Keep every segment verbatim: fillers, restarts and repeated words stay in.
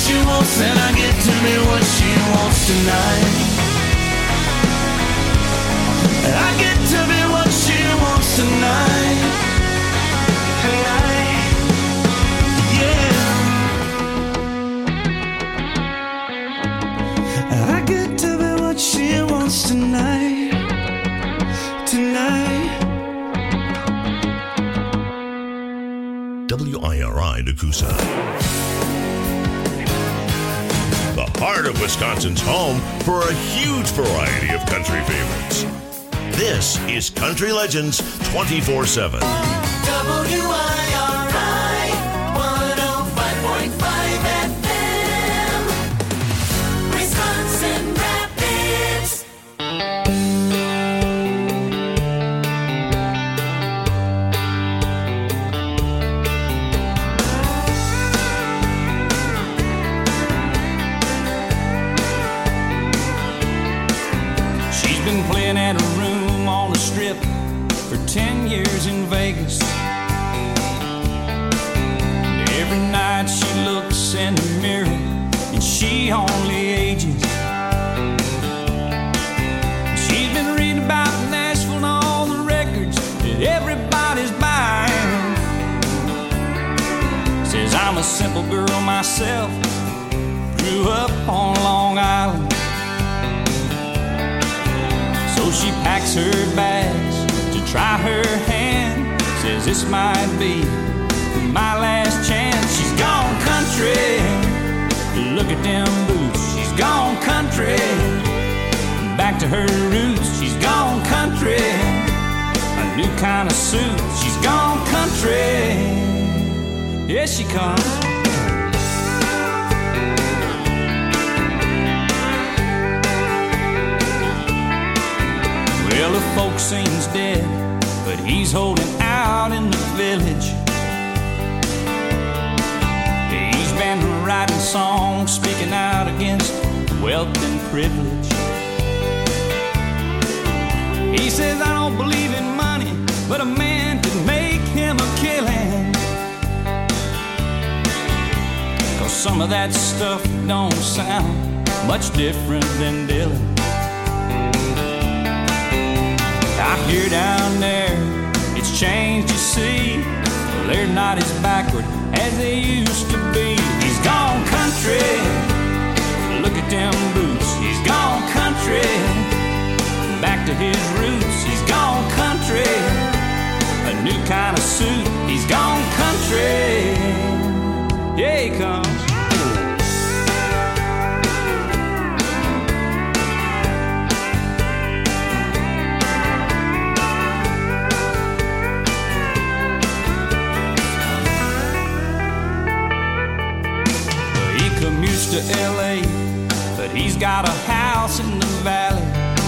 she wants, and I get to be what she wants tonight. And I get to be what she wants tonight. Tonight, yeah. And I get to be what she wants tonight. Tonight. W I R I Nakusa. The heart of Wisconsin's home for a huge variety of country favorites. This is Country Legends twenty-four seven. W I R I one oh five point five F M, Wisconsin Rapids. She's been playing at a room on the strip for ten years in Vegas. And every night she looks in the mirror and she only ages. She's been reading about Nashville and all the records that everybody's buying. Says I'm a simple girl myself, grew up on Long Island. So she packs her bags to try her hand. Says this might be my last chance. She's gone country, look at them boots. She's gone country, back to her roots. She's gone country, a new kind of suit. She's gone country, yes she comes. Well, the folk sings dead, but he's holding out in the village. He's been writing songs, speaking out against wealth and privilege. He says, I don't believe in money, but a man can make him a killing. 'Cause some of that stuff don't sound much different than Dylan. I hear down there, it's changed, you see. Well, they're not as backward as they used to be. He's gone country, look at them boots. He's gone country, back to his roots. He's gone country, a new kind of suit. He's gone country, yeah he comes. Commutes to L A, but he's got a house in the valley.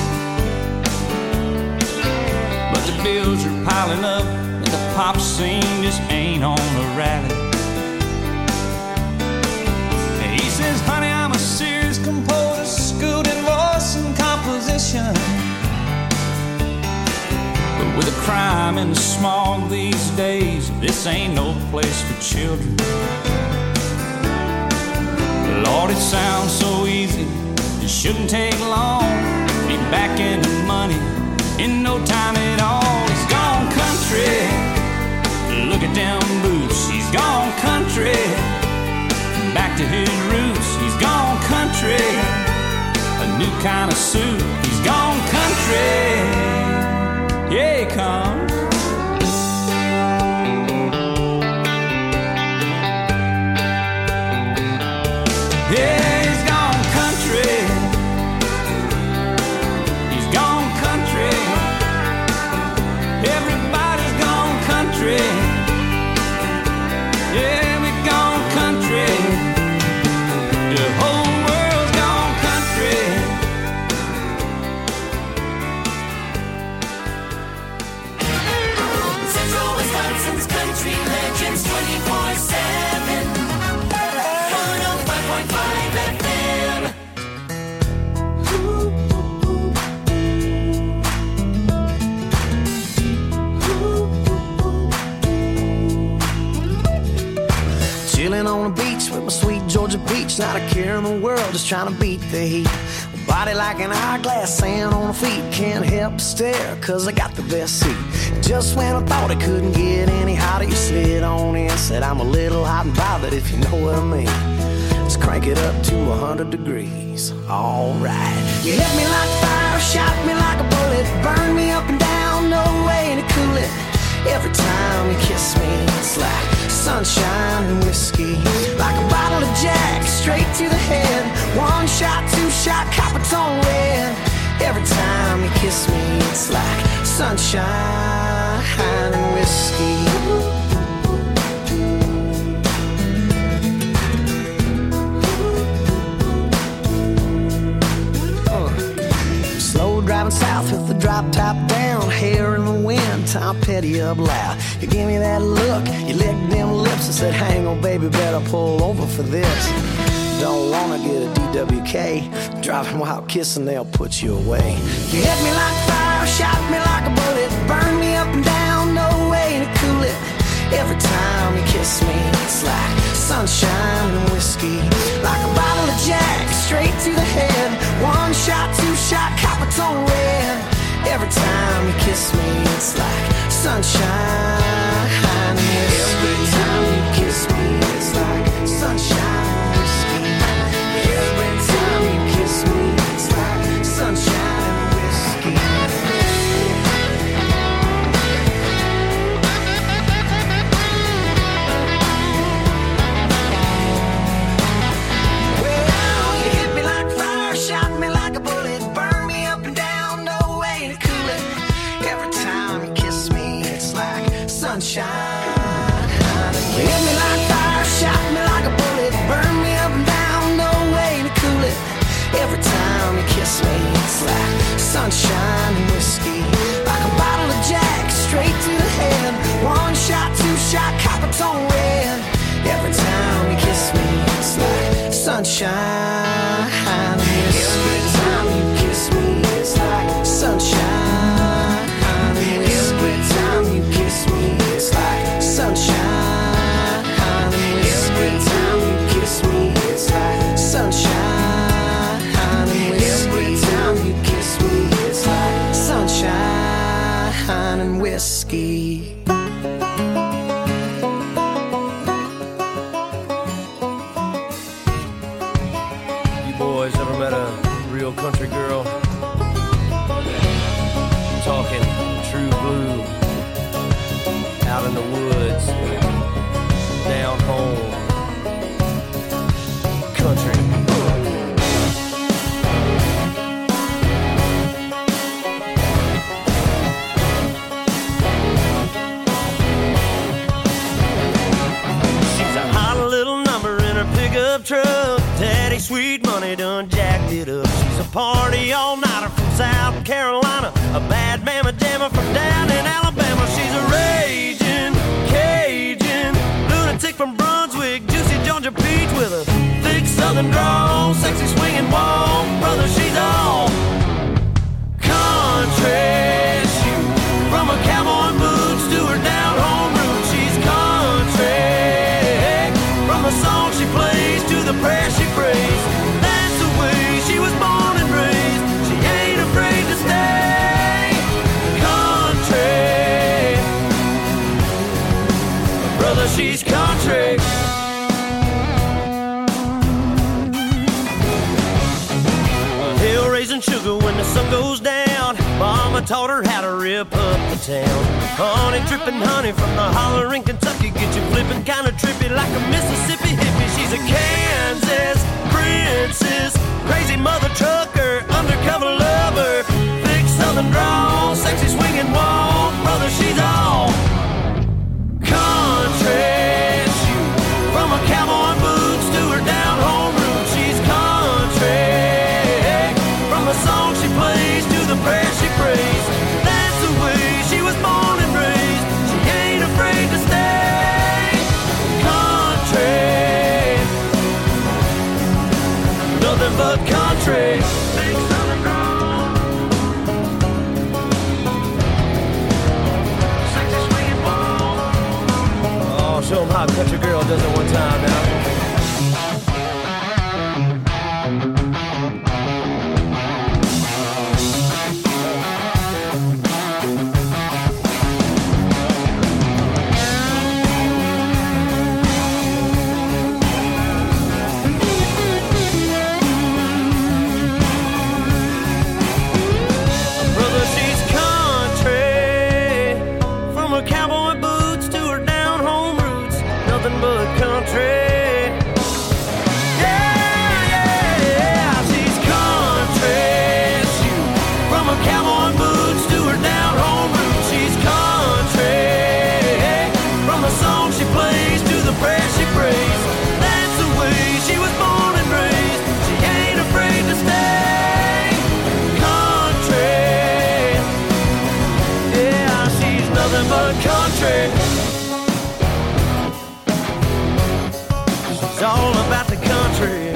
But the bills are piling up, and the pop scene just ain't on a rally. And he says, honey, I'm a serious composer, schooled in voice and composition. But with the crime and the smog these days, this ain't no place for children. Lord, it sounds so easy, it shouldn't take long. Be back in the money in no time at all. He's gone country, look at them boots. He's gone country, back to his roots. He's gone country, a new kind of suit. He's gone country, yeah he comes. Yeah, he's gone country. He's gone country. Everybody's gone country. Yeah, we've gone country. The whole world's gone country. Chilling on the beach with my sweet Georgia peach. Not a care in the world, just trying to beat the heat. Body like an hourglass, sand on the feet. Can't help but stare, cause I got the best seat. Just when I thought it couldn't get any hotter, you slid on in. Said I'm a little hot and bothered, if you know what I mean. Let's crank it up to one hundred degrees. Alright. You hit me like fire, shot me like a bullet. Burn me up and down, no way to cool it. Every time you kiss me, it's like sunshine and whiskey. Like a bottle of Jack, straight to the head. One shot, two shot, copper tone red. Every time you kiss me, it's like sunshine and whiskey. Driving south with the drop top down, hair in the wind, Tom Petty up loud. You gave me that look, you licked them lips and said, hang on baby, better pull over for this. Don't wanna get a D W K, driving while kissing, they'll put you away. You hit me like fire, shot me like a bullet. Burn me up and down, no way to cool it. Every time you kiss me, it's like sunshine and whiskey. Like a bottle of Jack, straight to the head. One shot, two shot, copper tone red. Every time you kiss me, it's like sunshine and whiskey. Every time you kiss me, it's like sunshine and whiskey. Every time you kiss me, it's like sunshine and whiskey. Sunshine. You hit me like fire, shot me like a bullet. Burn me up and down, no way to cool it. Every time you kiss me, it's like sunshine and whiskey. Like a bottle of Jack, straight to the head. One shot, two shot, copper tone red. Every time you kiss me, it's like sunshine and whiskey. Every time you kiss me, it's like sunshine and whiskey. Every time you kiss me, it's like sunshine and whiskey. Every time you kiss me, it's like sunshine and whiskey. Every time you kiss me, it's like sunshine and whiskey. You boys ever met a real country girl? I'm talking true blue. Out in the woods, down home, country. She's a hot little number in her pickup truck. Daddy sweet money done jacked it up. She's a party all-nighter from South Carolina, a bad mamma jamma from down in Alabama. She's a raging Cajun lunatic from Brunswick, juicy Georgia peach with a thick southern drawl, sexy swinging walk. Brother, she's all country. She, from her cowboy boots to her down home roots, she's country. From the song she plays to the prayer she prays, that's the way she was born and raised. She ain't afraid to stay country. Brother, she's country. Hill raising sugar when the sun goes down. Mama taught her how to rip up the town. Honey dripping honey from the holler in Kentucky. Get you flipping kinda trippy like a Mississippi hippie. She's a Kansas princess, crazy mother trucker, undercover lover, thick southern drawl, sexy swinging walk. Brother, she's all country. She, from her cowboy boots to her down home roots, she's country. From the song she plays to the prayer she prays, that's the way she was born and raised. She ain't afraid to stay country. Nothing but country. Big southern drawl, sexy swinging ball. Oh, show 'em how a country girl girl does it one time now. It's all about the country.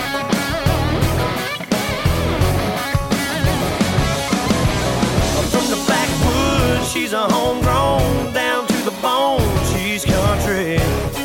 From the backwoods, she's a homegrown, down to the bone, she's country.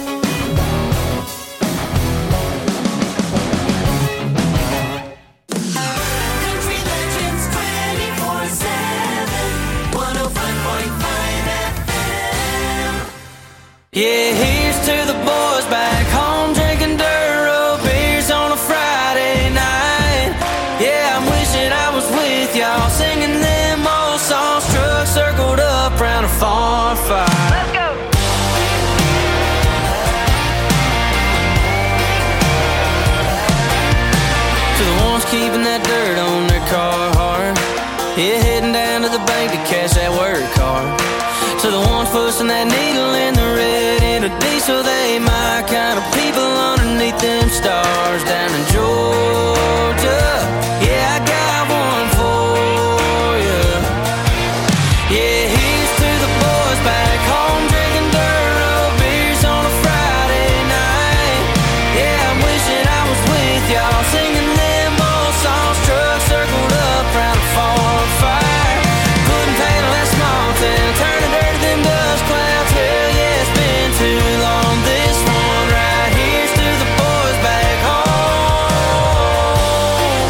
Country Legends twenty-four seven, one oh five point five F M. Yeah, here's to the boys back home drinking dirt road beers on a Friday night. Yeah, I'm wishing I was with y'all singing them old songs, trucks circled up round a farm fire. Let's go! To the ones keeping that dirt on their car hard, yeah, heading down to the bank to cash that work card. To the ones pushing that needle in the red in a diesel, they my kind of people underneath them stars down in Georgia. Yeah, I got one for you. Yeah, here's to the boys back home drinking dirt road beers on a Friday night. Yeah, I'm wishing I was with y'all singing them old songs, trucks circled up round a farm fire, putting paint on that small town, turning dirt to them dust clouds. Hell yeah, it's been too long. This one right here's to the boys back home.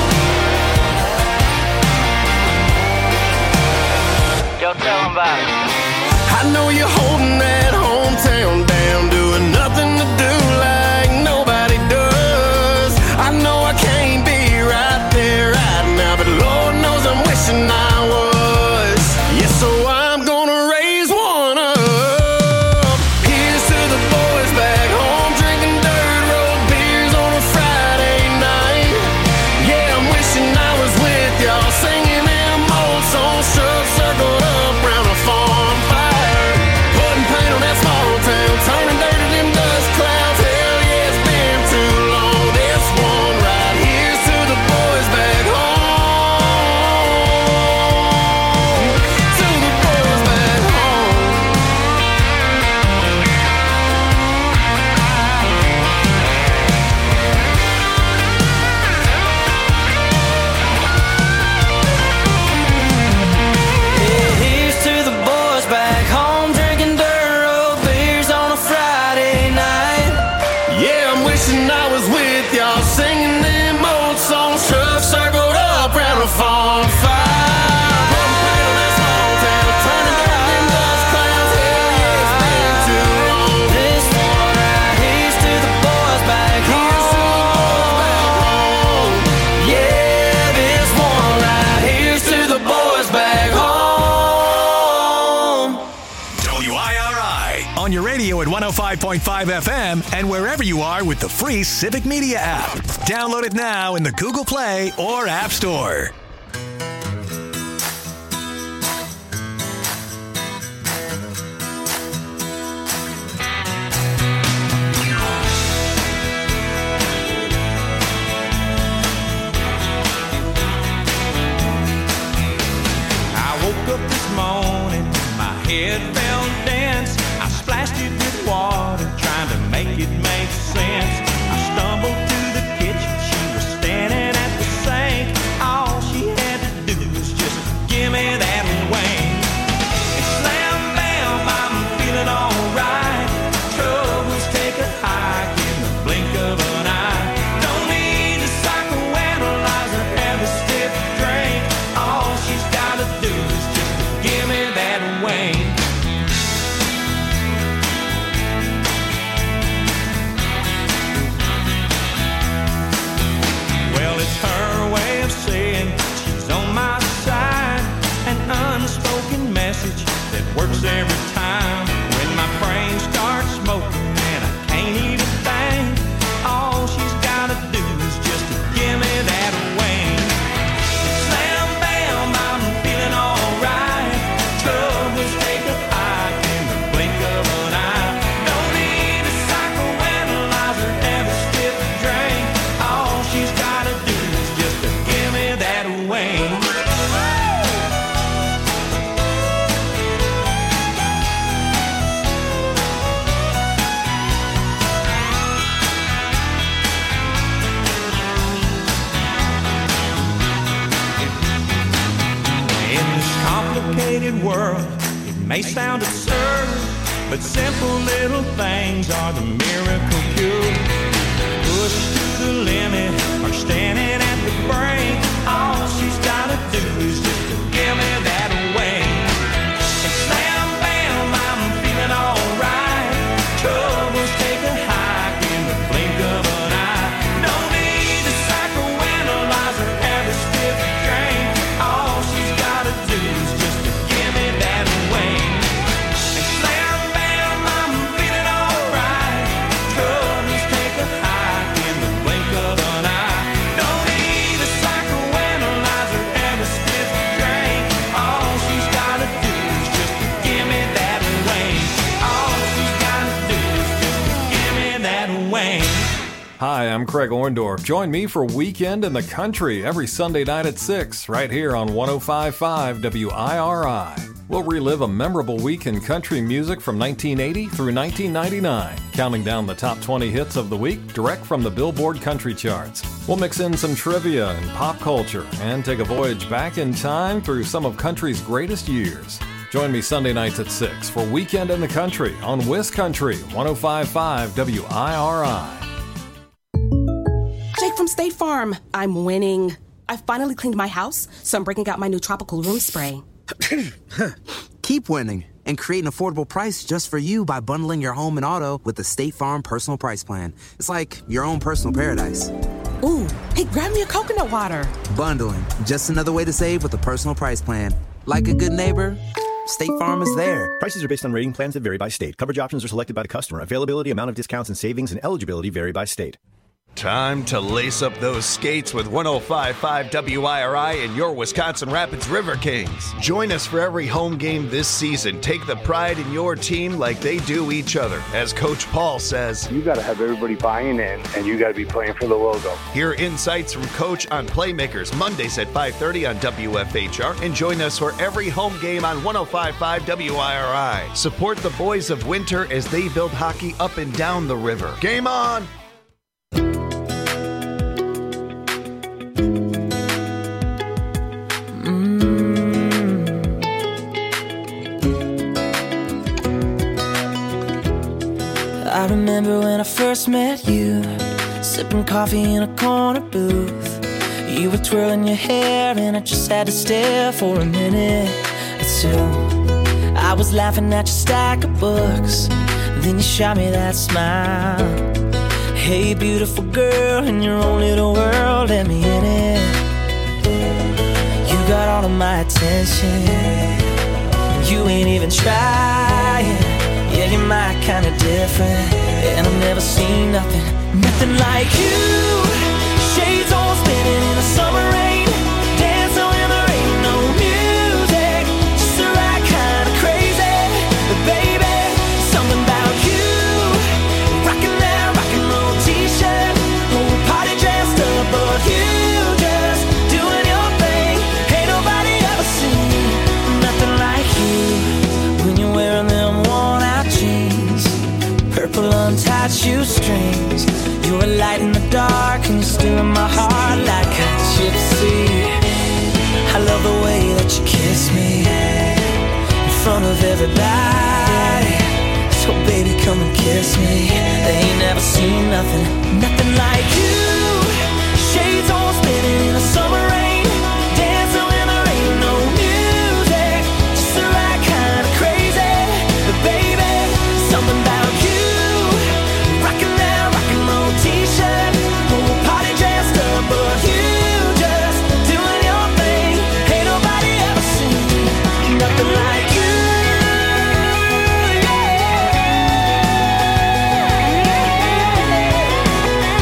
Yo, tell them about it. I know you're holding that hometown down, doing nothing to do like nobody does. I know I can't be right there right now, but Lord knows I'm wishing I was. Yeah, so I'm gonna raise one up. Here's to the boys back home drinking dirt road beers on a Friday night. Yeah, I'm wishing I was with y'all singing them old songs, trucks circled up round a farm fire, putting paint on that small town, turning dirt to them dust clouds. Hell yeah, it's been too long. This one right here's to the boys back home. To the boys back home. Yeah, here's to the boys back home drinking dirt road beers on a Friday night. Yeah, I'm wishing I was with y'all singing them old songs, trucks circled up round a farm fire, putting paint on that small town, turning dirt to them dust clouds. Hell yeah, it's been too long. This one right here's to the boys back home. Yeah, this one right here's to the boys back home. W I R I on your radio at one oh five point five F M and wherever you are with the free Civic Media app. Download it now in the Google Play or App Store. I woke up this morning, my head felt dense. I splashed it with water, trying to make it make sense. I stumbled to the kitchen, she was standing at the sink. All she complicated world. It may sound absurd, but simple little things are the miracle cure. Pushed to the limit or standing at the brink, all she's gotta do is just to give me that wing. And slam, bam, I'm feeling alright. Troubles take a hike in the blink of an eye. No need to psychoanalyze her every stiff drink. All she's gotta do is just to give me that wing. And slam, bam, I'm feeling alright. Troubles take a hike in the blink of an eye. No need to psychoanalyze her every stiff drink. All she's gotta do is just to give me that wing. All she's gotta do is just to give me that wing. Hi, I'm Craig Orndorff. Join me for Weekend in the Country every Sunday night at six, right here on one oh five point five W I R I. We'll relive a memorable week in country music from nineteen eighty through nineteen ninety-nine, counting down the top twenty hits of the week direct from the Billboard Country Charts. We'll mix in some trivia and pop culture and take a voyage back in time through some of country's greatest years. Join me Sunday nights at six for Weekend in the Country on WisCountry one oh five point five W I R I. Jake from State Farm. I'm winning. I finally cleaned my house, so I'm breaking out my new tropical room spray. Keep winning and create an affordable price just for you by bundling your home and auto with the State Farm Personal Price Plan. It's like your own personal paradise. Ooh, hey, grab me a coconut water. Bundling, just another way to save with the Personal Price Plan. Like a good neighbor, State Farm is there. Prices are based on rating plans that vary by state. Coverage options are selected by the customer. Availability, amount of discounts and savings, and eligibility vary by state. Time to lace up those skates with one oh five point five W I R I and your Wisconsin Rapids River Kings. Join us for every home game this season. Take the pride in your team like they do each other. As Coach Paul says, you got to have everybody buying in, and you got to be playing for the logo. Hear insights from Coach on Playmakers Mondays at five thirty on W F H R, and join us for every home game on one oh five point five W I R I. Support the boys of Winter as they build hockey up and down the river. Game on! I remember when I first met you, sipping coffee in a corner booth. You were twirling your hair and I just had to stare for a minute or two. I was laughing at your stack of books, then you shot me that smile. Hey beautiful girl, in your own little world, let me in it. You got all of my attention, and you ain't even trying. Yeah, you're my kind of different, and I've never seen nothing, nothing like you. Shades on spinning in the summer rain, dancing when there ain't no music, just the right kind of crazy. But baby, something about you, rocking that rock and roll t-shirt, whole party dressed up, but you just doing your thing. Ain't nobody ever seen nothing like you when you're wearing them worn out jeans, purple untied shoestrings. You're a light in the dark and you're still in my heart like a gypsy. I love the way that you kiss me in front of everybody. So baby, come and kiss me. They ain't never seen nothing, nothing like you. Shades on spinning in the summer rain, dancing when there ain't no music, just the right kind of crazy. But baby, something about you, rocking that rock and roll t-shirt, whole party dressed up, but you just doing your thing. Ain't nobody ever seen nothing like you. Yeah.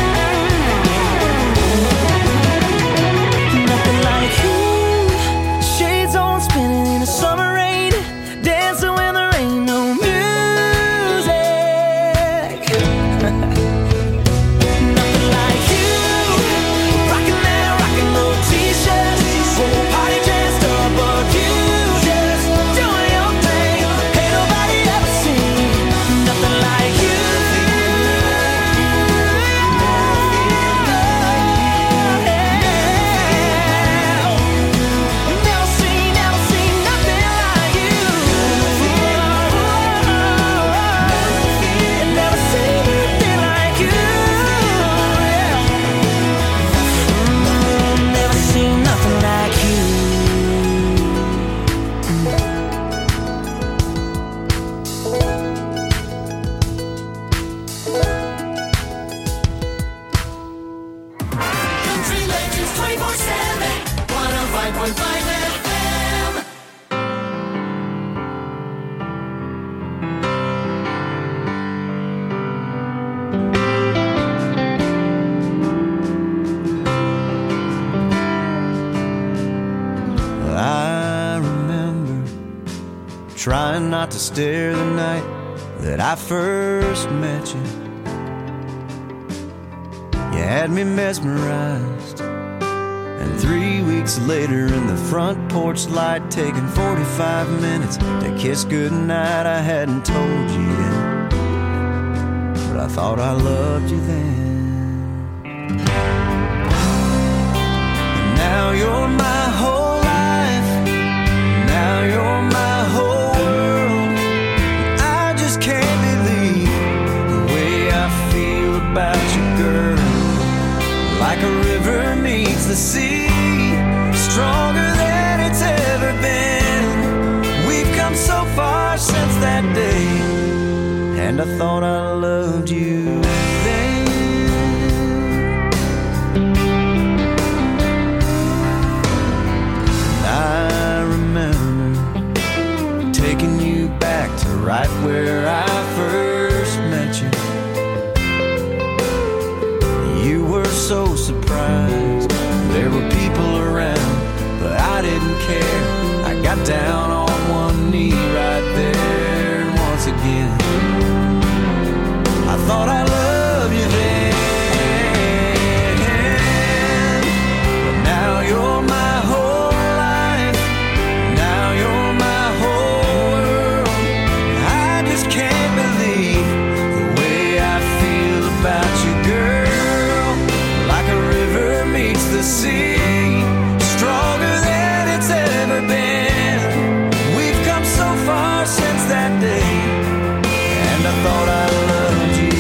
trying not to stare the night that I first met you. You had me mesmerized, and three weeks later in the front porch light, taking forty-five minutes to kiss goodnight, I hadn't told you yet, but I thought I loved you then. And now you're my whole life, now you're my whole world. I just can't believe the way I feel about you, girl. Like a river meets the sea, stronger than it's ever been. We've come so far since that day, and I thought I loved you then. And I remember taking you back to right where I first met you. You were so surprised, there were people around, but I didn't care. I got down on one knee right there, and once again I thought I loved you then. But now you're my whole life, now you're my whole world. I just can't believe the way I feel about you, girl. The sea, stronger than it's ever been. We've come so far since that day, and I thought I loved you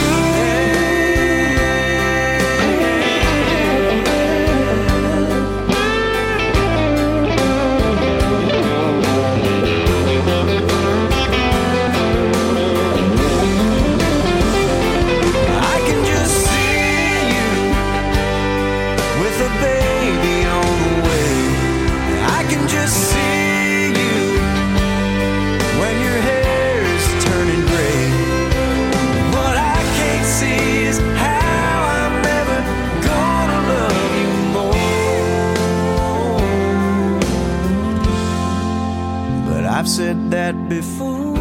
I've said that before,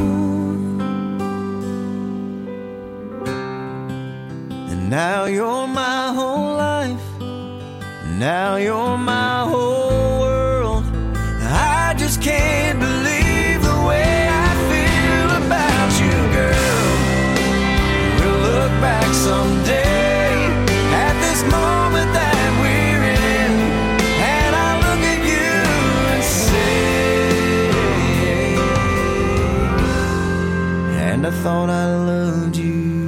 and now you're my whole life, now you're my whole world. I just can't believe the way I feel about you, girl. We'll look back someday at this moment that we're in, and I'll look at you and say, and I thought I loved you,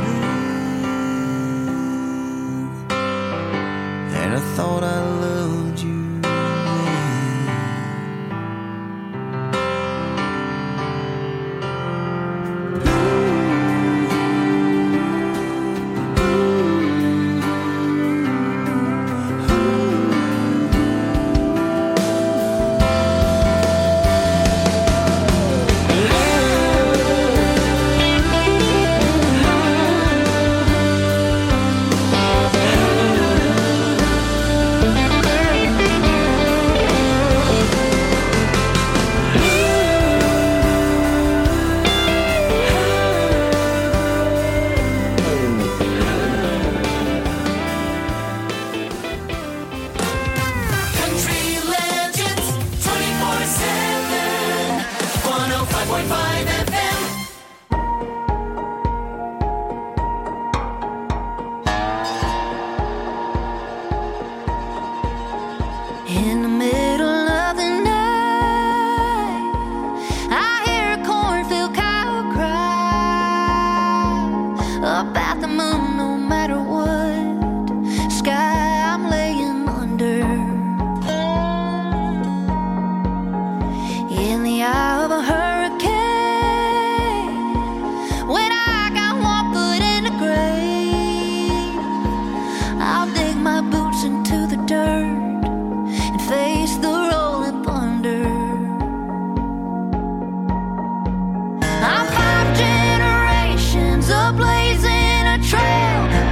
and I thought I loved you. In the middle of the night, I hear a cornfield cow cry about the moon. No matter what sky I'm laying under, in the eye of a hurricane, when I got one foot in the grave, I'll dig my boots into the dirt, face the rolling thunder. I'm five generations of blazing a trail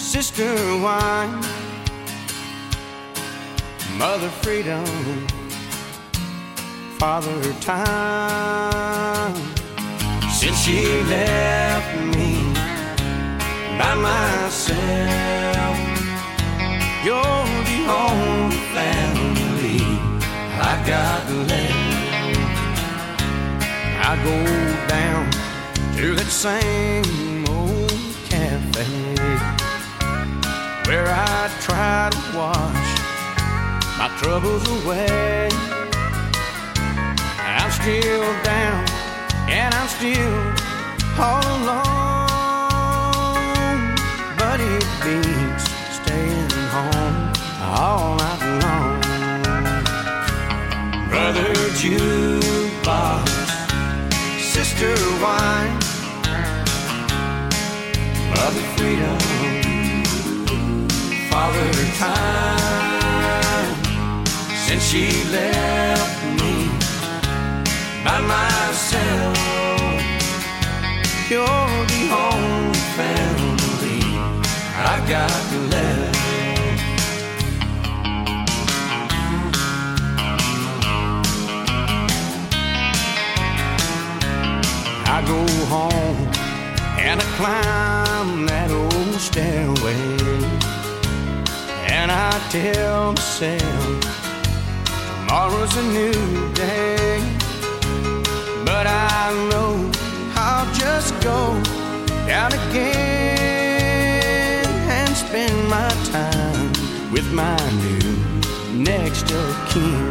Sister wine, Mother freedom, Father time. Since she left me by myself, you're the only family I got left. I go down to that same old cafe where I try to wash my troubles away. I'm still down and I'm still all alone, but it beats staying home all night long. Brother jukebox, sister wine, mother freedom, father time. Since she left me by myself, you're the only family I got left. I go home and I climb that old stairway, and I tell myself tomorrow's a new day. But I know I'll just go down again and spend my time with my new next of kin.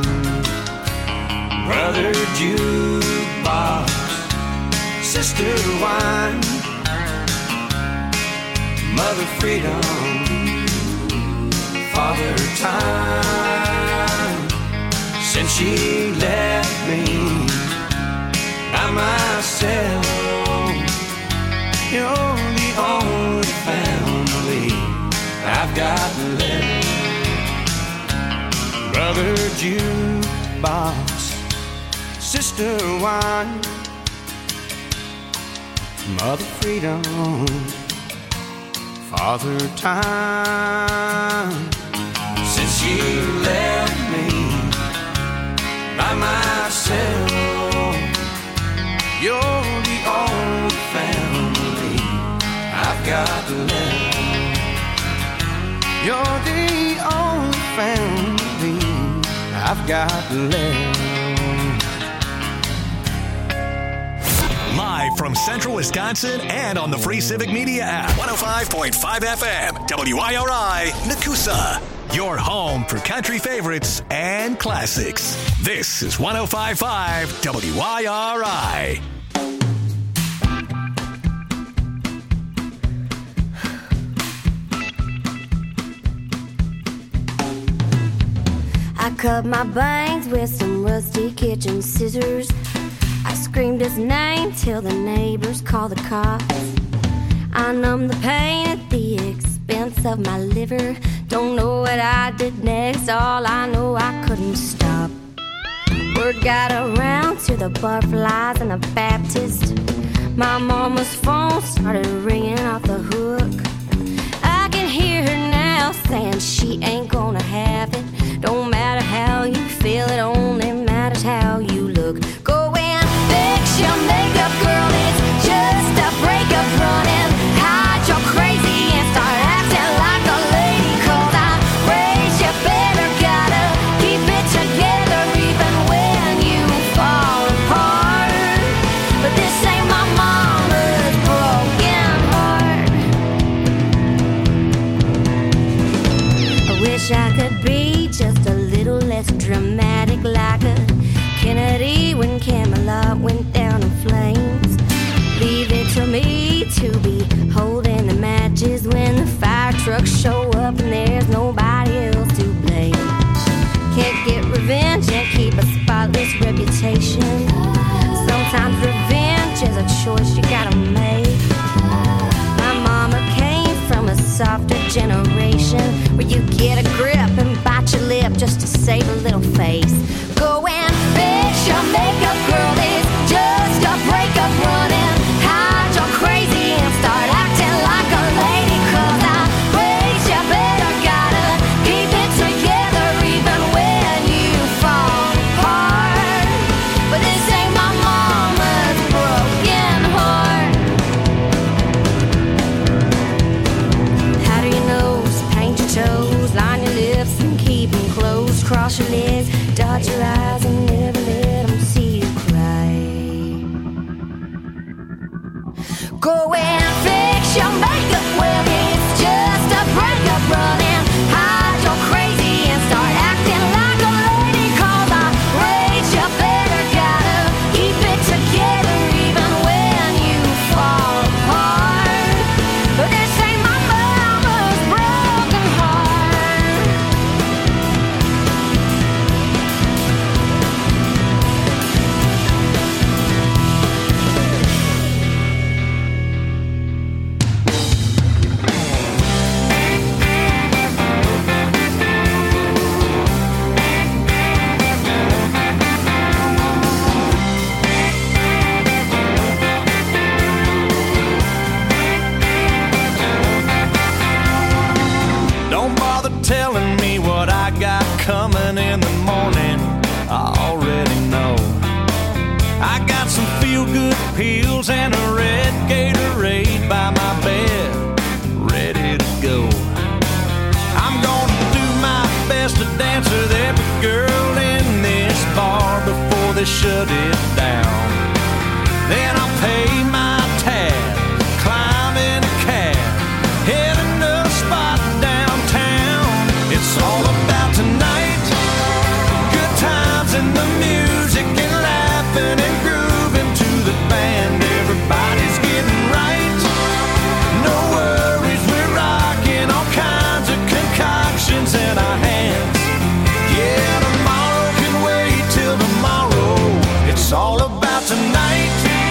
Brother jukebox, sister wine, mother freedom, father time. Since she left me by myself, you're the only family I've got left. Brother jukebox, sister wine, mother freedom, father time. Since she left me by myself, you're the only family I've got left. You're the only family I've got left. Live from Central Wisconsin and on the free Civic Media app. one oh five point five F M, W I R I, Nakusa. Your home for country favorites and classics. This is one oh five point five W I R I. I cut my bangs with some rusty kitchen scissors. I screamed his name till the neighbors called the cops. I numbed the pain at the expense of my liver. Don't know what I did next, all I know I couldn't stop. Word got around to the butterflies and the Baptist. My mama's phone started ringing off the hook. I can hear her now saying she ain't gonna have it. Don't matter how you feel, it only matters how you look. Go and fix your makeup, girl, it's just a breakup. Running, hide your crazy and start acting like a lady. Cause I raised you better, gotta keep it together even when you fall apart. But this ain't my mama's broken heart. I wish I could be just a little less dramatic, like a Kennedy when Camelot went down in flames. Leave it to me to be holding the matches when the fire trucks show up and there's nobody else to blame. Can't get revenge and keep a spotless reputation. Sometimes revenge is a choice you gotta make. My mama came from a softer generation where you get a grip and bite your lip just to save a little face. Go and fix your makeup, girl, it's just a breakup. Running, hide your crazy and start acting like a lady. Cause I to shut it down. Then I'll pay my tab, climb in a cab, heading to a spot downtown. It's all about tonight, good times and the music and laughing and grooving to the band. Everybody's getting right, no worries, we're rocking all kinds of concoctions in our hands. Yeah, tomorrow can wait till tomorrow. It's all about tonight.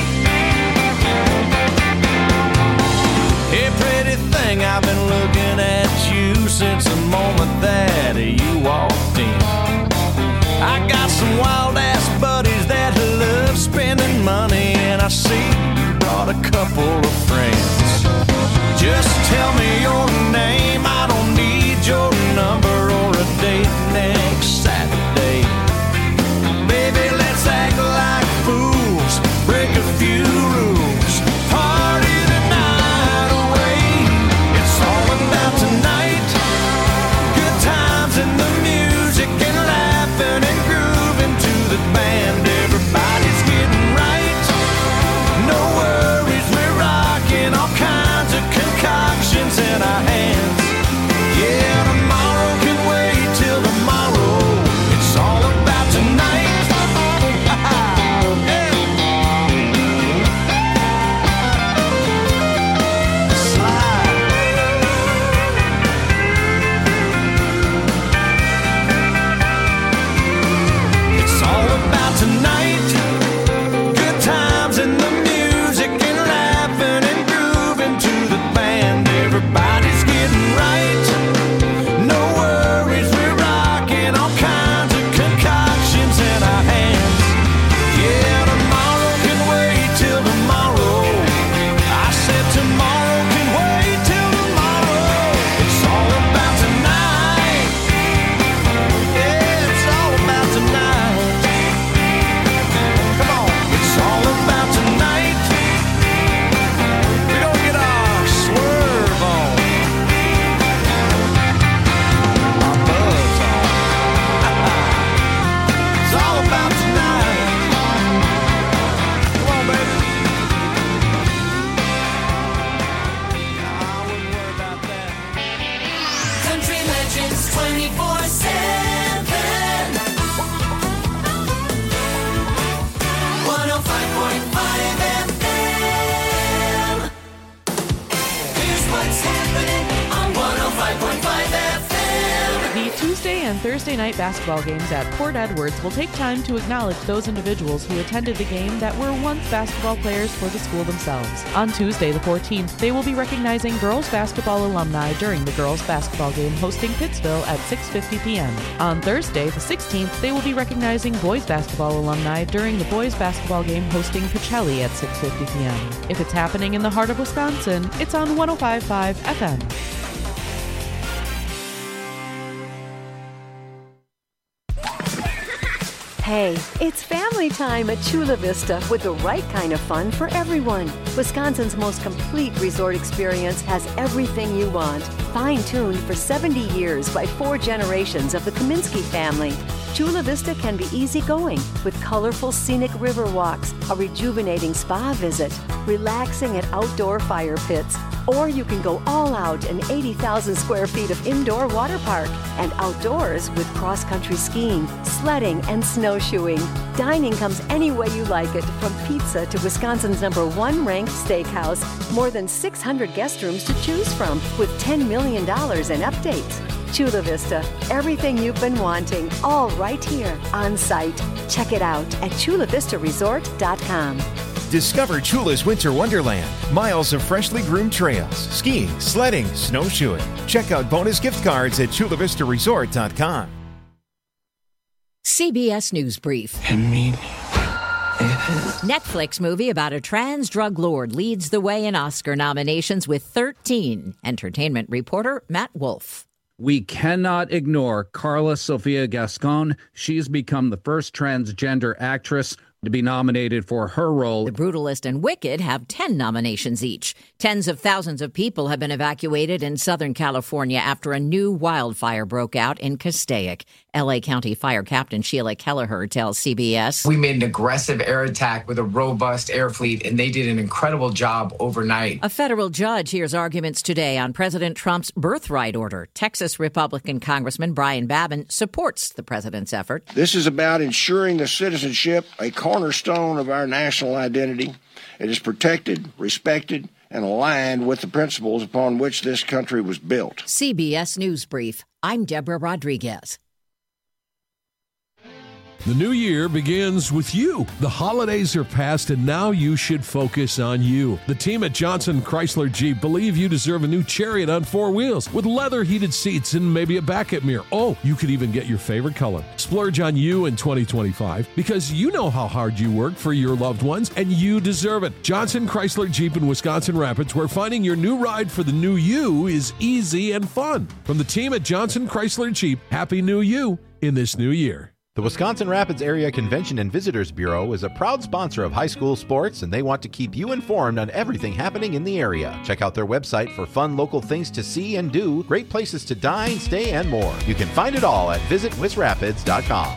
Hey, pretty thing, I've been looking at you since the moment that you walked in. I got some wild-ass buddies that love spending money, and I see you brought a couple of friends. Just tell me your name, I don't need your number or a date next Saturday. Baby, let's act like fools, break a few rules, party the night away. It's all about tonight, good times and the music and laughing and grooving to the band. Everybody's getting right, no worries, we're rocking all kinds of concoctions in our hands. Yeah, tomorrow can wait till tomorrow. It's all about tonight. It's all about tonight, good times and the music and laughing and grooving to the band. Everybody's getting right, no worries, we're rocking all kinds of concoctions in our hands. Yeah, tomorrow can wait till tomorrow. I said tomorrow can wait till tomorrow. It's all about tonight. Yeah, it's all about tonight. Come on, it's all about tonight. We're gonna get our swerve on, our buzz on. It's all about tonight. Come on, baby. I wouldn't worry about that. Country Legends twenty-four seven. one oh five point five F M. Here's what's happening on one oh five point five F M. The Tuesday and Thursday night basketball games at Port Edwards will take time to acknowledge those individuals who attended the game that were once basketball players for the school themselves. On Tuesday, the fourteenth, they will be recognizing girls basketball alumni during the girls basketball game hosting Pittsville at six fifty p.m. On Thursday, the sixteenth, they will be recognizing boys basketball alumni during the boys basketball game hosting Pacelli at six fifty p.m. If it's happening in the heart of Wisconsin, it's on one oh five point five F M. Hey, it's family time at Chula Vista with the right kind of fun for everyone. Wisconsin's most complete resort experience has everything you want. Fine-tuned for seventy years by four generations of the Kaminsky family. Chula Vista can be easygoing with colorful scenic river walks, a rejuvenating spa visit, relaxing at outdoor fire pits, or you can go all out in eighty thousand square feet of indoor water park and outdoors with cross-country skiing, sledding, and snowshoeing. Dining comes any way you like it, from pizza to Wisconsin's number one ranked steakhouse. More than six hundred guest rooms to choose from with ten million dollars in updates. Chula Vista, everything you've been wanting, all right here on site. Check it out at chula vista resort dot com. Discover Chula's Winter Wonderland. Miles of freshly groomed trails, skiing, sledding, snowshoeing. Check out bonus gift cards at chula vista resort dot com. C B S News Brief. Netflix movie about a trans drug lord leads the way in Oscar nominations with thirteen. Entertainment reporter Matt Wolf. We cannot ignore Carla Sofia Gascon. She's become the first transgender actress to be nominated for her role. The Brutalist and Wicked have ten nominations each. Tens of thousands of people have been evacuated in Southern California after a new wildfire broke out in Castaic. L A County Fire Captain Sheila Kelleher tells C B S. We made an aggressive air attack with a robust air fleet, and they did an incredible job overnight. A federal judge hears arguments today on President Trump's birthright order. Texas Republican Congressman Brian Babin supports the president's effort. This is about ensuring the citizenship, a cornerstone of our national identity. It is protected, respected, and aligned with the principles upon which this country was built. C B S News Brief. I'm Deborah Rodriguez. The new year begins with you. The holidays are past, and now you should focus on you. The team at Johnson Chrysler Jeep believe you deserve a new Chariot on four wheels with leather heated seats and maybe a backup mirror. Oh, you could even get your favorite color. Splurge on you in twenty twenty-five because you know how hard you work for your loved ones, and you deserve it. Johnson Chrysler Jeep in Wisconsin Rapids, where finding your new ride for the new you is easy and fun. From the team at Johnson Chrysler Jeep, Happy New You in this new year. The Wisconsin Rapids Area Convention and Visitors Bureau is a proud sponsor of high school sports, and they want to keep you informed on everything happening in the area. Check out their website for fun local things to see and do, great places to dine, stay, and more. You can find it all at visit wis rapids dot com.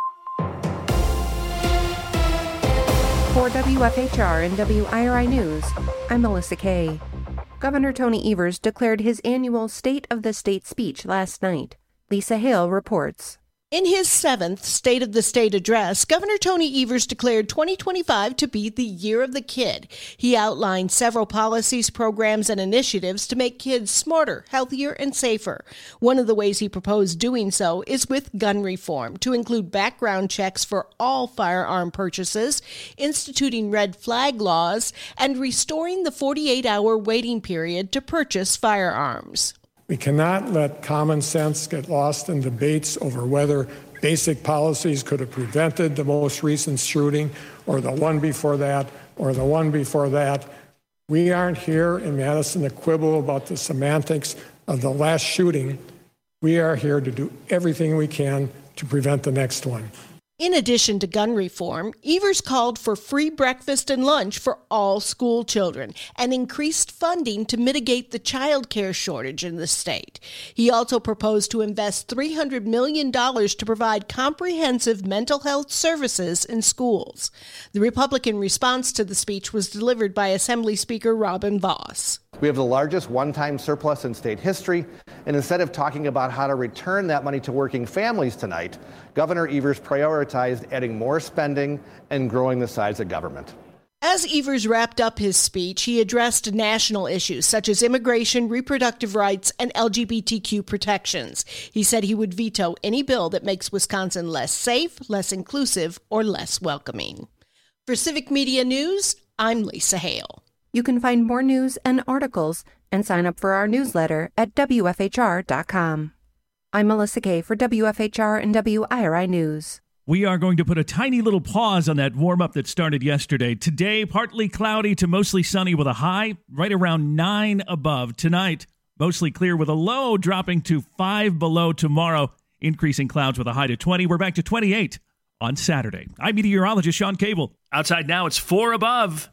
For W F H R and W I R I News, I'm Melissa Kay. Governor Tony Evers declared his annual State of the State speech last night. Lisa Hale reports. In his seventh State of the State address, Governor Tony Evers declared twenty twenty-five to be the year of the kid. He outlined several policies, programs, and initiatives to make kids smarter, healthier, and safer. One of the ways he proposed doing so is with gun reform, to include background checks for all firearm purchases, instituting red flag laws, and restoring the forty-eight hour waiting period to purchase firearms. We cannot let common sense get lost in debates over whether basic policies could have prevented the most recent shooting or the one before that or the one before that. We aren't here in Madison to quibble about the semantics of the last shooting. We are here to do everything we can to prevent the next one. In addition to gun reform, Evers called for free breakfast and lunch for all school children and increased funding to mitigate the child care shortage in the state. He also proposed to invest three hundred million dollars to provide comprehensive mental health services in schools. The Republican response to the speech was delivered by Assembly Speaker Robin Vos. We have the largest one-time surplus in state history, and instead of talking about how to return that money to working families tonight, Governor Evers prioritized adding more spending and growing the size of government. As Evers wrapped up his speech, he addressed national issues such as immigration, reproductive rights, and L G B T Q protections. He said he would veto any bill that makes Wisconsin less safe, less inclusive, or less welcoming. For Civic Media News, I'm Lisa Hale. You can find more news and articles and sign up for our newsletter at W F H R dot com. I'm Melissa Kay for W F H R and W I R I News. We are going to put a tiny little pause on that warm-up that started yesterday. Today, partly cloudy to mostly sunny with a high right around nine above. Tonight, mostly clear with a low dropping to five below tomorrow. Increasing clouds with a high to twenty. We're back to twenty-eight on Saturday. I'm meteorologist Sean Cable. Outside now, it's four above.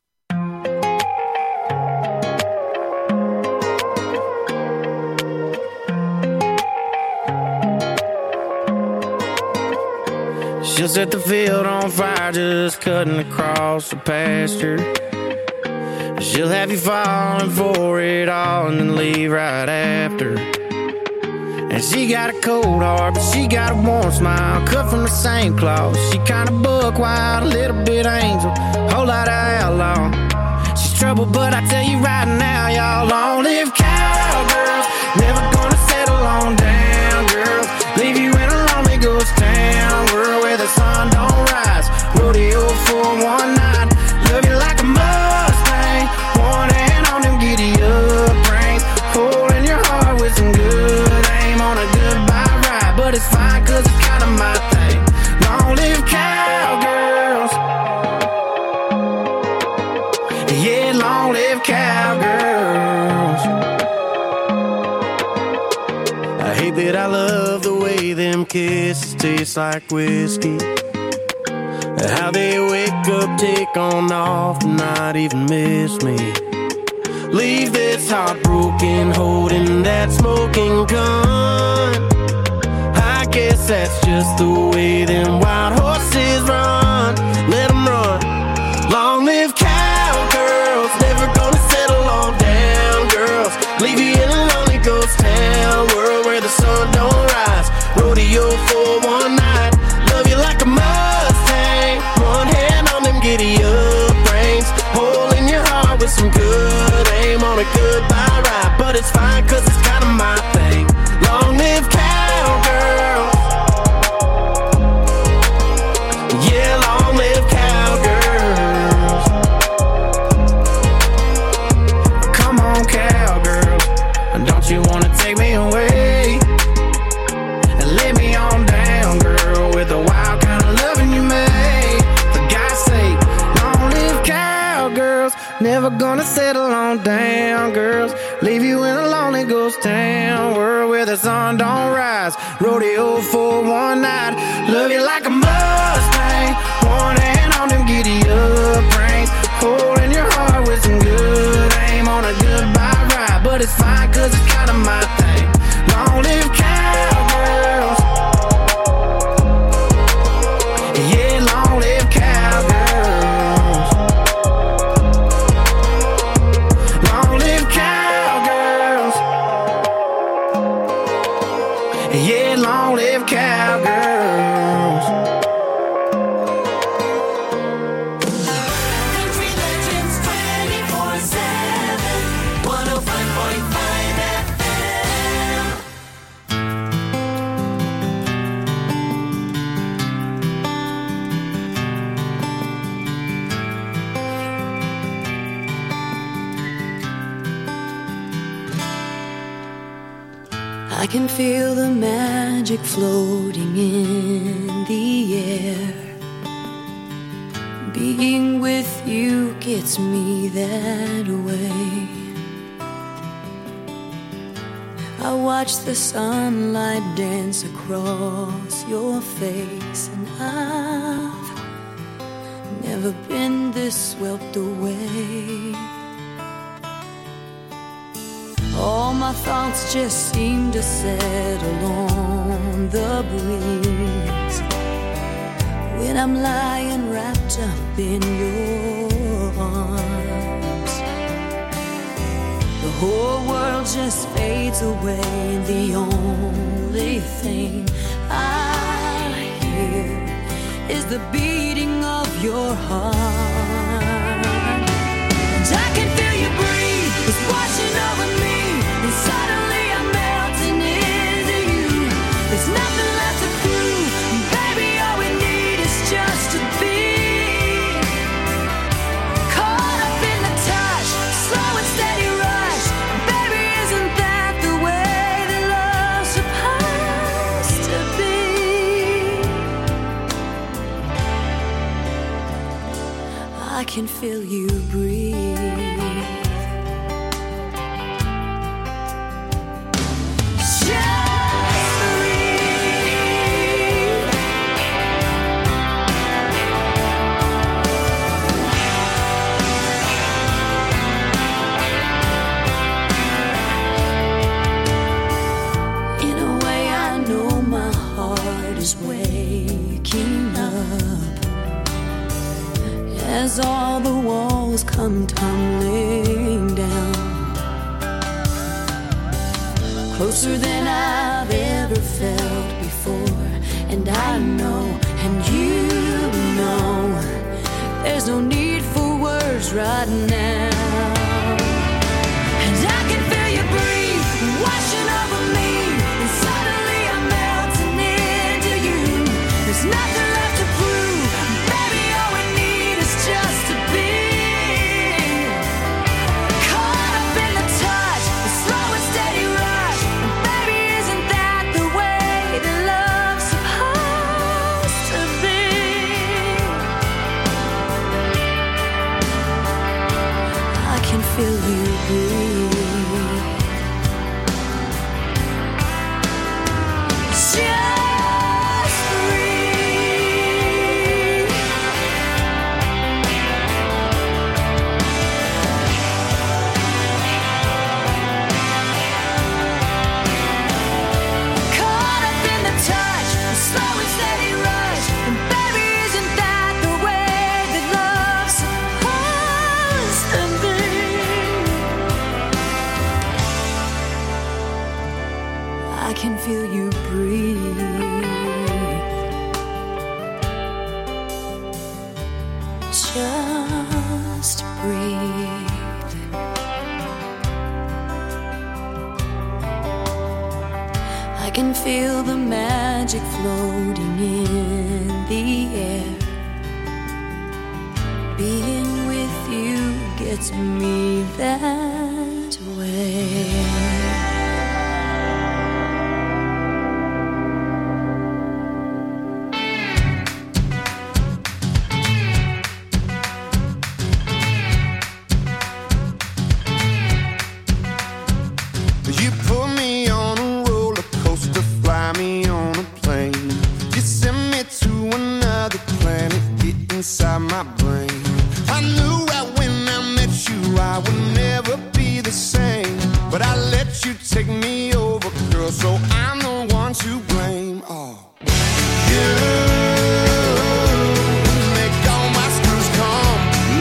She'll set the field on fire just cutting across the pasture. She'll have you falling for it all and then leave right after. And she got a cold heart, but she got a warm smile, cut from the same cloth. She kinda buck wild, a little bit angel, whole lot of outlaw. She's trouble, but I tell you right now, y'all, long live cowgirls. Never gonna settle on down, girls. Leave you in a lonely ghost town, world where the sun don't rise. Rodeo for one night, love you like a Mustang. One hand on them giddy up reins, holding your heart with some good aim on a goodbye ride. But it's fine, cause it's kinda my thing. Long live cowgirls. Yeah, long live cowgirls. I hate that I love the way them kisses taste like whiskey. How they wake up, take on off, and not even miss me. Leave this heart broken, holding that smoking gun. I guess that that's just the way them wild horses run. Let them run. Long live cowgirls, never gonna settle on down girls. Leave you in a lonely ghost town world where the sun don't rise. Rodeo for one night, love you like a Mustang. One hand on them giddy up reins, hole in your heart with some good aim on a goodbye ride. But it's fine cause it's kinda my thing. Long live cowgirls. Yeah, long live cowgirls. Come on, cowgirls, don't you wanna take me away and lay me on down, girl, with the wild kind of loving you made. For God's sake, long live cowgirls, never gonna settle on down, girls. Leave you in a lonely ghost town world where the sun don't rise. Rodeo for one night, love you like a Mustang. One hand on them giddy up reins, holding your heart with some good aim on a goodbye ride. But it's fine cause it's kinda my thing. Long live cowgirls. Yeah, long live cowgirls. Long live cowgirls. Yeah, long live cowgirls. Country legends twenty-four seven, one oh five point five F M. I can feel the magic floating in the air. Being with you gets me that way. I watch the sunlight dance across your face, and I've never been this swept away. All my thoughts just seem to settle on the breeze when I'm lying wrapped up in your arms. The whole world just fades away, and the only thing I hear is the beating of your heart. And I can feel you breathe, it's washing over me. And suddenly I'm melting into you. There's nothing left to prove. Baby, all we need is just to be caught up in the touch, slow and steady rush. Baby, isn't that the way that love's supposed to be? I can feel you breathe. As all the walls come tumbling down, closer than I've ever felt before. And I know, and you know, there's no need for words right now. And I can feel you breathe, washing over me. And suddenly I'm melting into you. There's nothing left to prove. Baby, all we need is just to be caught up in the touch, the slow and steady rush. And baby, isn't that the way that love's supposed to be? I can feel you breathe. Just breathe. I can feel the magic floating in the air. Being with you gets me that way. You put me on a roller coaster, fly me on a plane. You send me to another planet, get inside my brain. I knew that when I met you I would never be the same, but I let you take me over, girl, so I'm the one to blame. Oh, you make all my screws come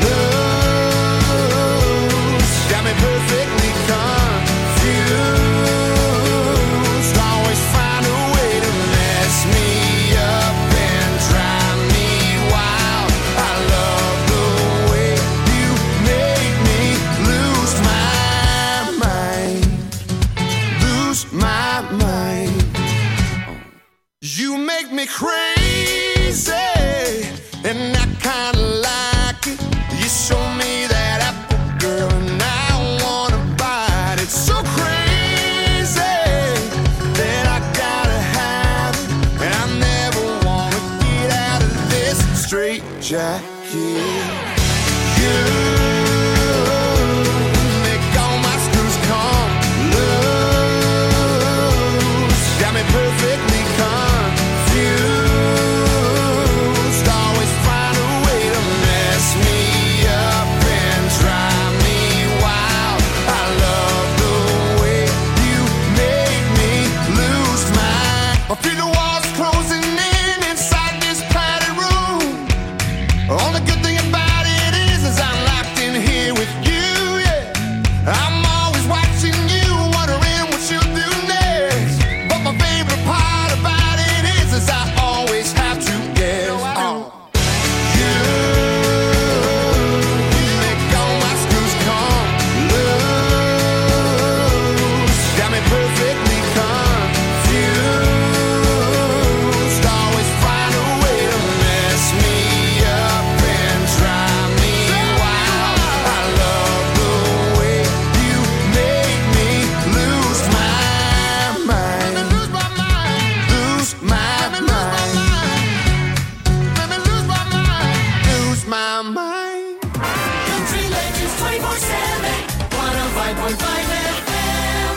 loose, got me perfectly confused. Always find a way to mess me up and drive me wild. I love the way you make me lose my mind, lose my mind. You make me crazy, and I kinda like it. You show me that apple, girl, and I wanna bite it. So crazy that I gotta have it, and I never wanna get out of this straight jacket. You make all my screws come loose, got me perfectly confused. Always find a way to mess me up and drive me wild. I love the way you make me lose my. I feel the walls closing in inside this padded room. Only good thing about it is, is I'm locked in here with you, yeah. I'm always watching you, wondering what you'll do next. But my favorite part about it is, is I always have to guess. Oh, you, you make all my screws come loose, got me perfectly confused. Always find a way to mess me up and drive me wild. I love the way you make me lose my mind, lose my mind, lose my mind, let me lose my mind, lose my mind. Country Legends twenty-four seven, one oh five point five F M.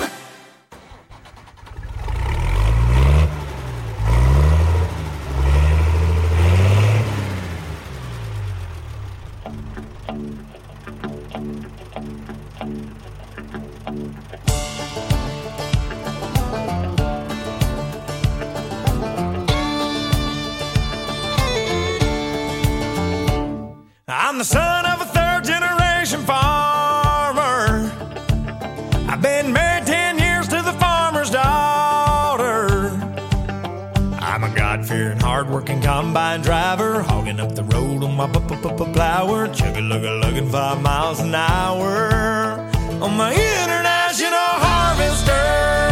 I'm the son of a third generation farmer. I've been married ten years to the farmer's daughter. I'm a God-fearing, hard-working combine driver, hogging up the road on my plower, chugga-lugga-lugging five miles an hour on my international harvester.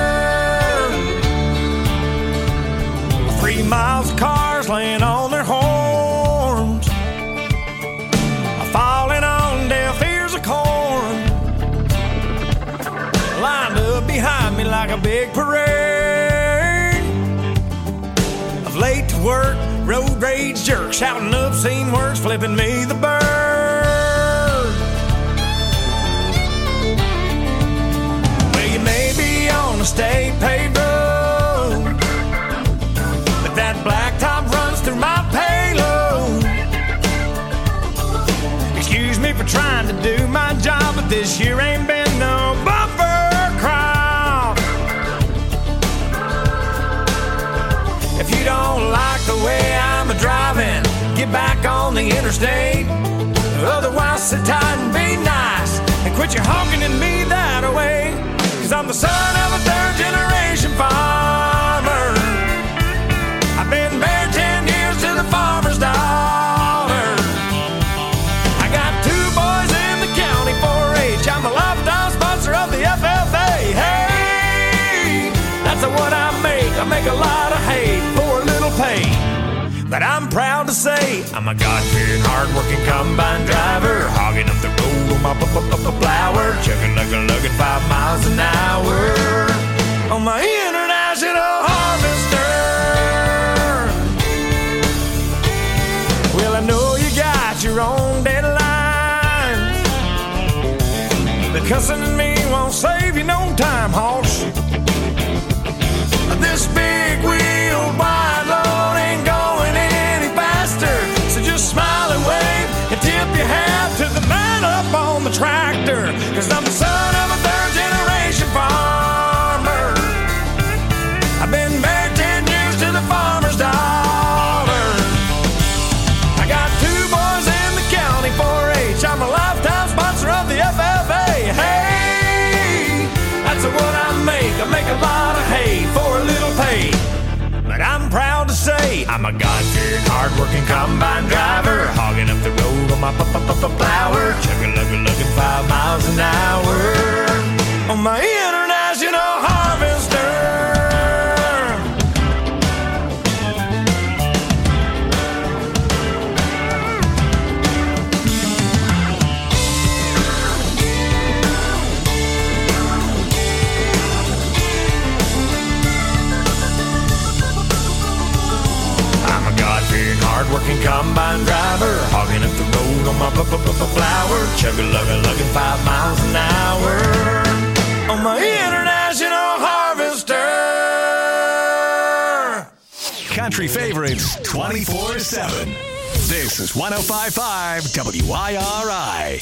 Three miles of cars laying on their horns, falling on deaf ears of corn, lined up behind me like a big parade of late to work, road rage jerks, shouting obscene words, flipping me the bird. Well, you may be on a state paved road, but that blacktop runs through my payload. Excuse me for trying to do my job, but this year ain't been no bumper crop. If you don't like the way I'm a driving, get back on the interstate. Otherwise, sit tight and be nice and quit your honking at me that way. Cause I'm the son of a third generation farmer. That's what I make. I make a lot of hay for a little pay. But I'm proud to say I'm a God-fearing, hard-working combine driver, hogging up the road on my plower, chugging, lugging, lugging five miles an hour on my international harvester. Well, I know you got your own deadline. The cussing in me won't save you no time, hoss. This big wheel wide load ain't going any faster. So just smile and wave and tip your hat to the man up on the tractor. Cause I'm the son of a third generation farmer. I've been married ten years to the farmer's daughter. I got two boys in the county four H. I'm a lifetime sponsor of the F F A. Hey, that's what I make. I make a lot of hay for a little pay. But I'm proud to say I'm a God-fearing, hard-working combine driver, hogging up the road on my plower, chugging, lugging, lugging five miles an hour on my international harvester. Hard-working combine driver, hogging up the road on my flower, chugging, lugging, lugging five miles an hour on my international harvester. Country favorites twenty-four seven. This is one oh five point five W I R I.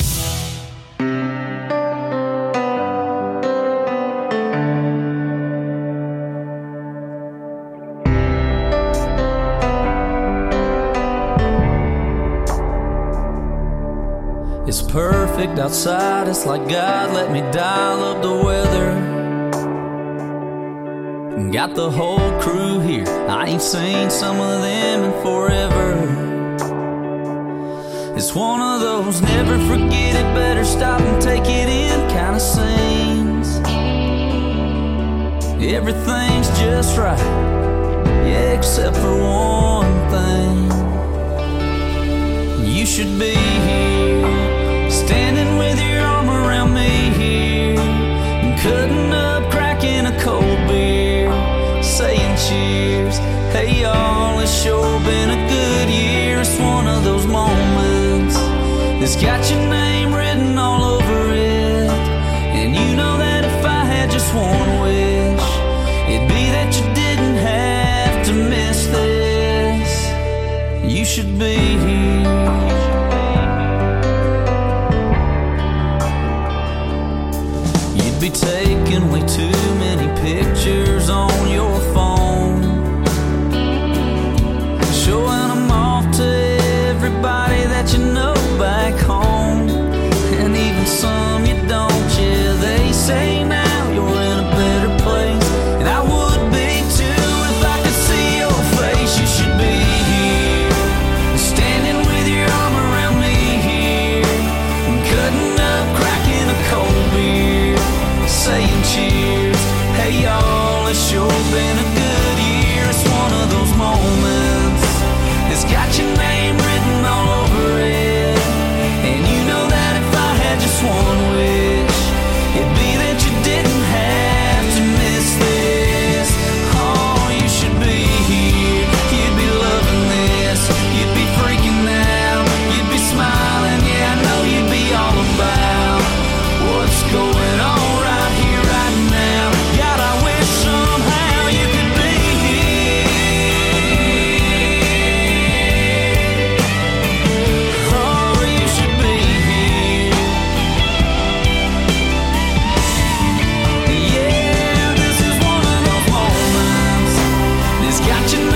It's perfect outside, it's like God let me dial up the weather. Got the whole crew here, I ain't seen some of them in forever. It's one of those never forget it, better stop and take it in kind of scenes. Everything's just right, yeah, except for one thing. You should be here, standing with your arm around me here, and cutting up, cracking a cold beer, saying cheers. Hey y'all, it's sure been a good year. It's one of those moments that's got your name written all over it. And you know that if I had just one wish, it'd be that you didn't have to miss this. You should be here. Be taking way too many pictures on your phone, showing them off to everybody that you know back home, and even some you don't. Yeah, they say now you're in a better place, and I would be too if I could see your face. You should be here, standing with your arm around me here, and cutting up, cracking a cold beer, saying cheers. Hey y'all, it's sure been a good year. It's one of those moments that's got your name written all over it. And you know that if I had just one wish, it'd be that you didn't have to miss this. Oh, you should be here, you'd be loving this, you'd be freaking out, you'd be smiling. Yeah, I know you'd be all about what's going on. Got your